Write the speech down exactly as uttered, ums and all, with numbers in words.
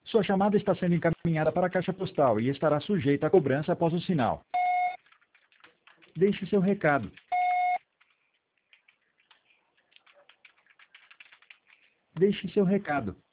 Sua chamada está sendo encaminhada para a caixa postal e estará sujeita a cobrança após o sinal. Deixe seu recado. Deixe seu recado.